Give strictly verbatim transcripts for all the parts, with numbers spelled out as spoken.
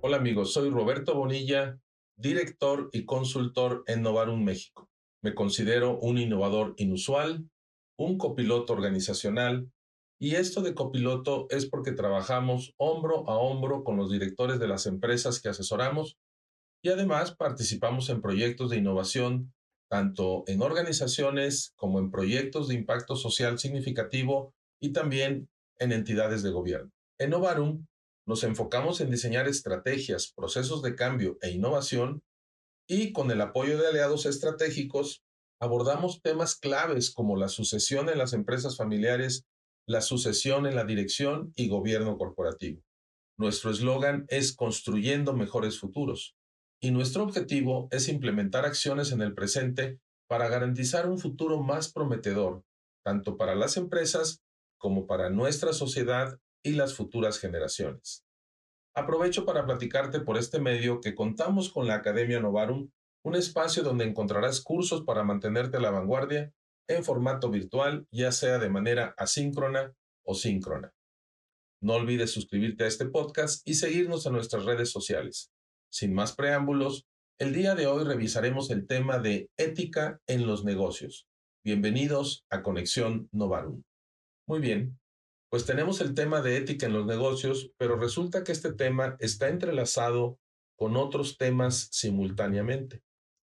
Hola amigos, soy Roberto Bonilla, director y consultor en Novarum México. Me considero un innovador inusual, un copiloto organizacional, y esto de copiloto es porque trabajamos hombro a hombro con los directores de las empresas que asesoramos y además participamos en proyectos de innovación, tanto en organizaciones como en proyectos de impacto social significativo y también en entidades de gobierno. En Novarum nos enfocamos en diseñar estrategias, procesos de cambio e innovación y con el apoyo de aliados estratégicos abordamos temas claves como la sucesión en las empresas familiares, la sucesión en la dirección y gobierno corporativo. Nuestro eslogan es Construyendo Mejores Futuros y nuestro objetivo es implementar acciones en el presente para garantizar un futuro más prometedor, tanto para las empresas como para nuestra sociedad y las futuras generaciones. Aprovecho para platicarte por este medio que contamos con la Academia Novarum, un espacio donde encontrarás cursos para mantenerte a la vanguardia en formato virtual, ya sea de manera asíncrona o síncrona. No olvides suscribirte a este podcast y seguirnos en nuestras redes sociales. Sin más preámbulos, el día de hoy revisaremos el tema de ética en los negocios. Bienvenidos a Conexión Novarum. Muy bien, pues tenemos el tema de ética en los negocios, pero resulta que este tema está entrelazado con otros temas simultáneamente.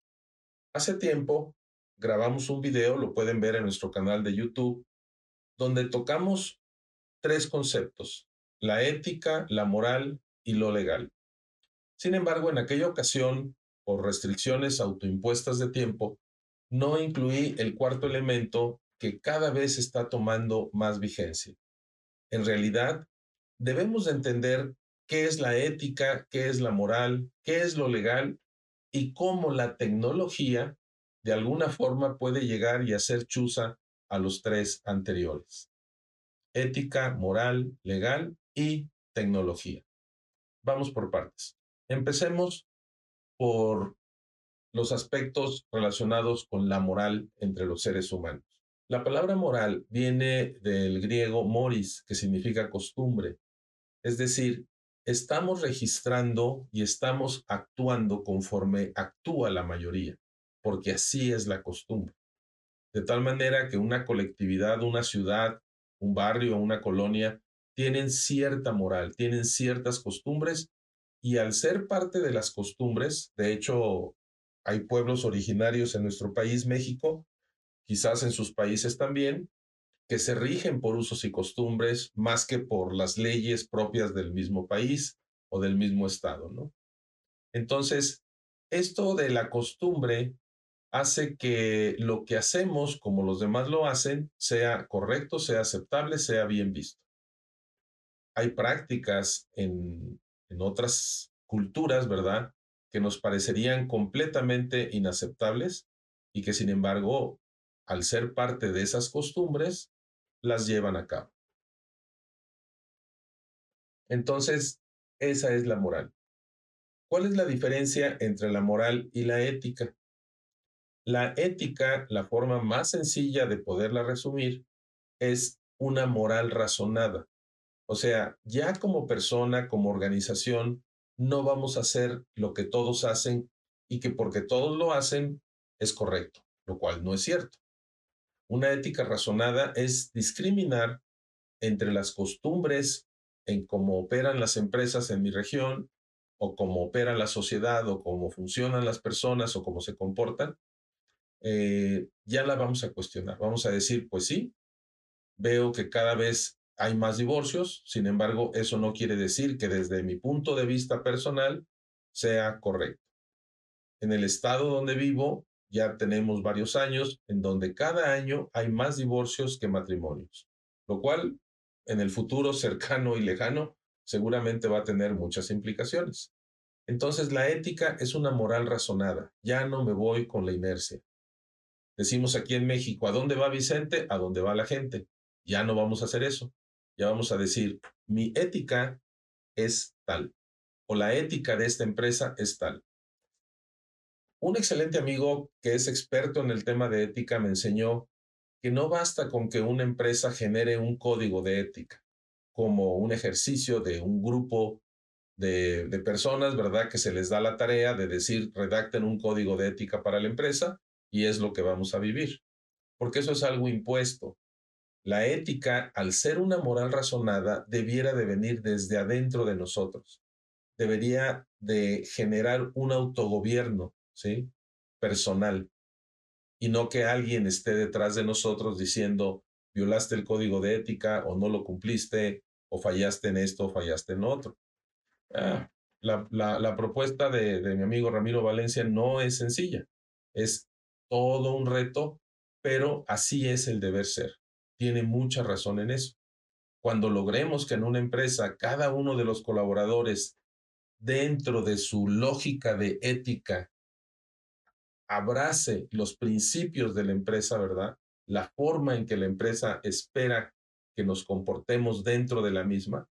Hace tiempo grabamos un video, lo pueden ver en nuestro canal de YouTube, donde tocamos tres conceptos: la ética, la moral y lo legal. Sin embargo, en aquella ocasión, por restricciones autoimpuestas de tiempo, no incluí el cuarto elemento que cada vez está tomando más vigencia. En realidad, debemos de entender qué es la ética, qué es la moral, qué es lo legal y cómo la tecnología de alguna forma puede llegar y hacer chuza a los tres anteriores: ética, moral, legal y tecnología. Vamos por partes. Empecemos por los aspectos relacionados con la moral entre los seres humanos. La palabra moral viene del griego moris, que significa costumbre. Es decir, estamos registrando y estamos actuando conforme actúa la mayoría, porque así es la costumbre. De tal manera que una colectividad, una ciudad, un barrio, una colonia, tienen cierta moral, tienen ciertas costumbres, y al ser parte de las costumbres, de hecho, hay pueblos originarios en nuestro país, México, quizás en sus países también, que se rigen por usos y costumbres más que por las leyes propias del mismo país o del mismo estado, ¿no? Entonces, esto de la costumbre hace que lo que hacemos, como los demás lo hacen, sea correcto, sea aceptable, sea bien visto. Hay prácticas en, en otras culturas, ¿verdad?, que nos parecerían completamente inaceptables y que sin embargo, al ser parte de esas costumbres, las llevan a cabo. Entonces, esa es la moral. ¿Cuál es la diferencia entre la moral y la ética? La ética, la forma más sencilla de poderla resumir, es una moral razonada. O sea, ya como persona, como organización, no vamos a hacer lo que todos hacen y que porque todos lo hacen es correcto, lo cual no es cierto. Una ética razonada es discriminar entre las costumbres en cómo operan las empresas en mi región, o cómo opera la sociedad, o cómo funcionan las personas, o cómo se comportan. Eh, ya la vamos a cuestionar. Vamos a decir, pues sí, veo que cada vez hay más divorcios, sin embargo, eso no quiere decir que desde mi punto de vista personal sea correcto. En el estado donde vivo ya tenemos varios años en donde cada año hay más divorcios que matrimonios, lo cual en el futuro cercano y lejano seguramente va a tener muchas implicaciones. Entonces la ética es una moral razonada, ya no me voy con la inercia. Decimos aquí en México: ¿a dónde va Vicente? A dónde va la gente. Ya no vamos a hacer eso. Ya vamos a decir: mi ética es tal, o la ética de esta empresa es tal. Un excelente amigo que es experto en el tema de ética me enseñó que no basta con que una empresa genere un código de ética como un ejercicio de un grupo de, de personas, ¿verdad? Que se les da la tarea de decir, redacten un código de ética para la empresa y es lo que vamos a vivir, porque eso es algo impuesto. La ética, al ser una moral razonada, debiera de venir desde adentro de nosotros. Debería de generar un autogobierno, ¿sí? Personal, y no que alguien esté detrás de nosotros diciendo, violaste el código de ética o no lo cumpliste o fallaste en esto o fallaste en otro. Ah, la, la, la, propuesta de, de mi amigo Ramiro Valencia no es sencilla, es todo un reto, pero así es el deber ser. Tiene mucha razón en eso. Cuando logremos que en una empresa cada uno de los colaboradores, dentro de su lógica de ética, abrace los principios de la empresa, ¿verdad? La forma en que la empresa espera que nos comportemos dentro de la misma,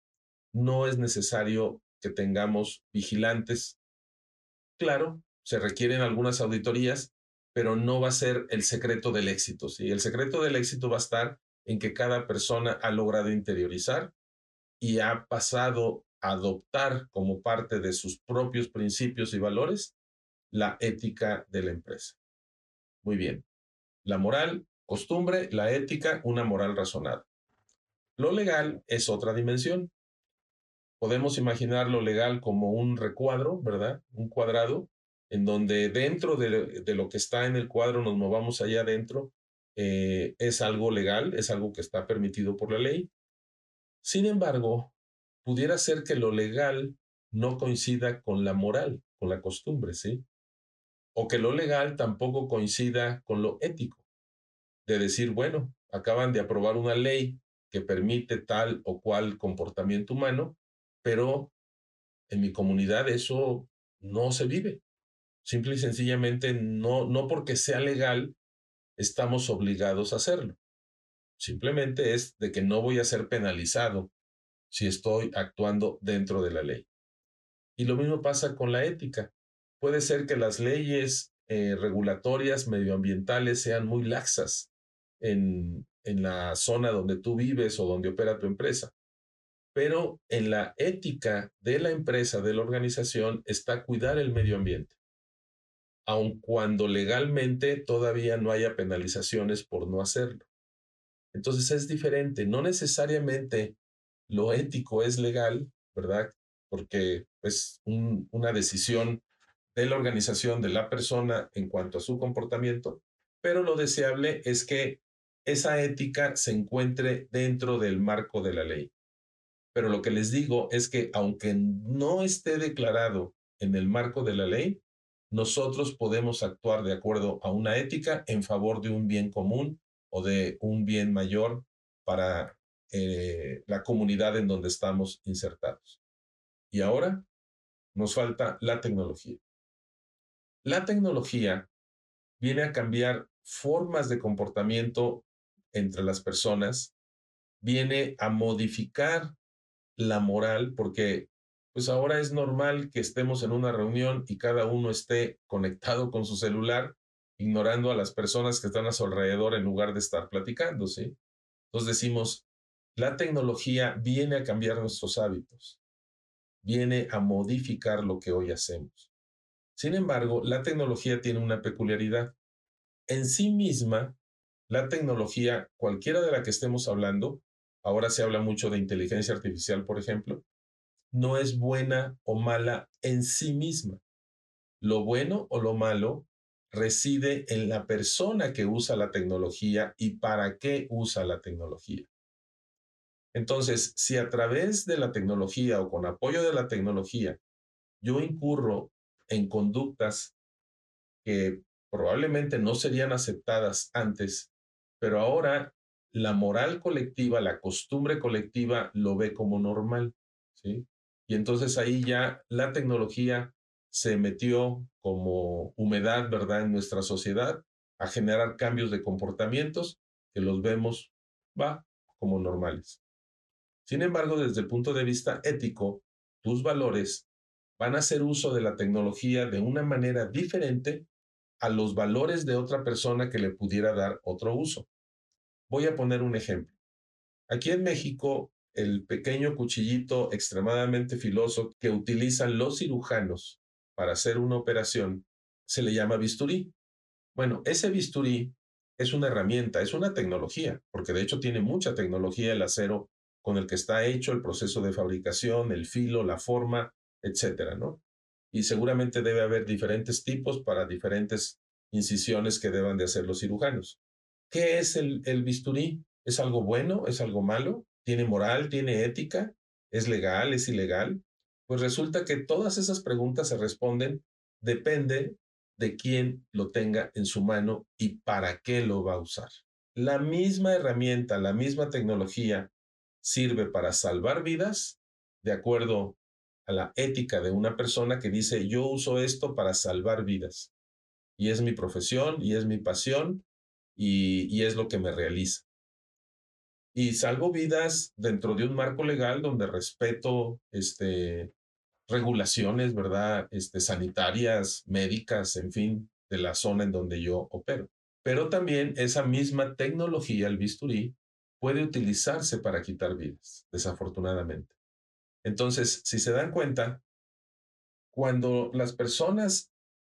no es necesario que tengamos vigilantes. Claro, se requieren algunas auditorías, pero no va a ser el secreto del éxito, ¿sí? El secreto del éxito va a estar en que cada persona ha logrado interiorizar y ha pasado a adoptar como parte de sus propios principios y valores la ética de la empresa. Muy bien. La moral, costumbre, la ética, una moral razonada. Lo legal es otra dimensión. Podemos imaginar lo legal como un recuadro, ¿verdad? Un cuadrado, en donde dentro de, de lo que está en el cuadro nos movamos allá adentro, eh, es algo legal, es algo que está permitido por la ley. Sin embargo, pudiera ser que lo legal no coincida con la moral, con la costumbre, ¿sí? O que lo legal tampoco coincida con lo ético, de decir, bueno, acaban de aprobar una ley que permite tal o cual comportamiento humano, pero en mi comunidad eso no se vive. Simple y sencillamente no, no porque sea legal estamos obligados a hacerlo. Simplemente es de que no voy a ser penalizado si estoy actuando dentro de la ley. Y lo mismo pasa con la ética. Puede ser que las leyes eh, regulatorias medioambientales sean muy laxas en, en la zona donde tú vives o donde opera tu empresa, pero en la ética de la empresa, de la organización, está cuidar el medio ambiente, aun cuando legalmente todavía no haya penalizaciones por no hacerlo. Entonces es diferente, no necesariamente lo ético es legal, ¿verdad? Porque es un, una decisión de la organización, de la persona en cuanto a su comportamiento, pero lo deseable es que esa ética se encuentre dentro del marco de la ley. Pero lo que les digo es que aunque no esté declarado en el marco de la ley, nosotros podemos actuar de acuerdo a una ética en favor de un bien común o de un bien mayor para eh, la comunidad en donde estamos insertados. Y ahora nos falta la tecnología. La tecnología viene a cambiar formas de comportamiento entre las personas, viene a modificar la moral, porque pues ahora es normal que estemos en una reunión y cada uno esté conectado con su celular, ignorando a las personas que están a su alrededor en lugar de estar platicando, ¿sí? Entonces decimos, la tecnología viene a cambiar nuestros hábitos, viene a modificar lo que hoy hacemos. Sin embargo, la tecnología tiene una peculiaridad. En sí misma, la tecnología, cualquiera de la que estemos hablando, ahora se habla mucho de inteligencia artificial, por ejemplo, no es buena o mala en sí misma. Lo bueno o lo malo reside en la persona que usa la tecnología y para qué usa la tecnología. Entonces, si a través de la tecnología o con apoyo de la tecnología yo incurro en conductas que probablemente no serían aceptadas antes, pero ahora la moral colectiva, la costumbre colectiva lo ve como normal, ¿sí? Y entonces ahí ya la tecnología se metió como humedad, ¿verdad?, en nuestra sociedad a generar cambios de comportamientos que los vemos, va, como normales. Sin embargo, desde el punto de vista ético, tus valores van a hacer uso de la tecnología de una manera diferente a los valores de otra persona que le pudiera dar otro uso. Voy a poner un ejemplo. Aquí en México el pequeño cuchillito extremadamente filoso que utilizan los cirujanos para hacer una operación se le llama bisturí. Bueno, ese bisturí es una herramienta, es una tecnología, porque de hecho tiene mucha tecnología el acero con el que está hecho el proceso de fabricación, el filo, la forma, etcétera, ¿no? Y seguramente debe haber diferentes tipos para diferentes incisiones que deban de hacer los cirujanos. ¿Qué es el, el bisturí? ¿Es algo bueno? ¿Es algo malo? ¿Tiene moral? ¿Tiene ética? ¿Es legal? ¿Es ilegal? Pues resulta que todas esas preguntas se responden, depende de quién lo tenga en su mano y para qué lo va a usar. La misma herramienta, la misma tecnología sirve para salvar vidas, de acuerdo a la ética de una persona que dice, yo uso esto para salvar vidas y es mi profesión y es mi pasión y, y es lo que me realiza. Y salvo vidas dentro de un marco legal donde respeto este, regulaciones, ¿verdad? Este, sanitarias, médicas, en fin, de la zona en donde yo opero. Pero también esa misma tecnología, el bisturí, puede utilizarse para quitar vidas, desafortunadamente. Entonces, si se dan cuenta, cuando las personas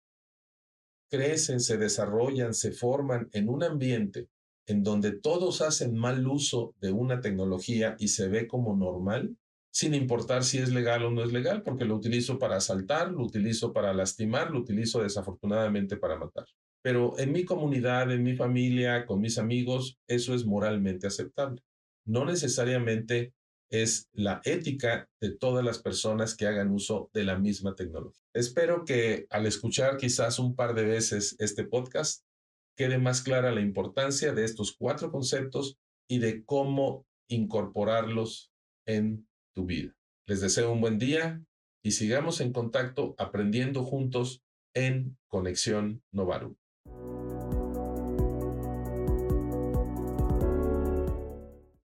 crecen, se desarrollan, se forman en un ambiente en donde todos hacen mal uso de una tecnología y se ve como normal, sin importar si es legal o no es legal, porque lo utilizo para asaltar, lo utilizo para lastimar, lo utilizo desafortunadamente para matar. Pero en mi comunidad, en mi familia, con mis amigos, eso es moralmente aceptable. No necesariamente es la ética de todas las personas que hagan uso de la misma tecnología. Espero que al escuchar quizás un par de veces este podcast quede más clara la importancia de estos cuatro conceptos y de cómo incorporarlos en tu vida. Les deseo un buen día y sigamos en contacto aprendiendo juntos en Conexión Novarum.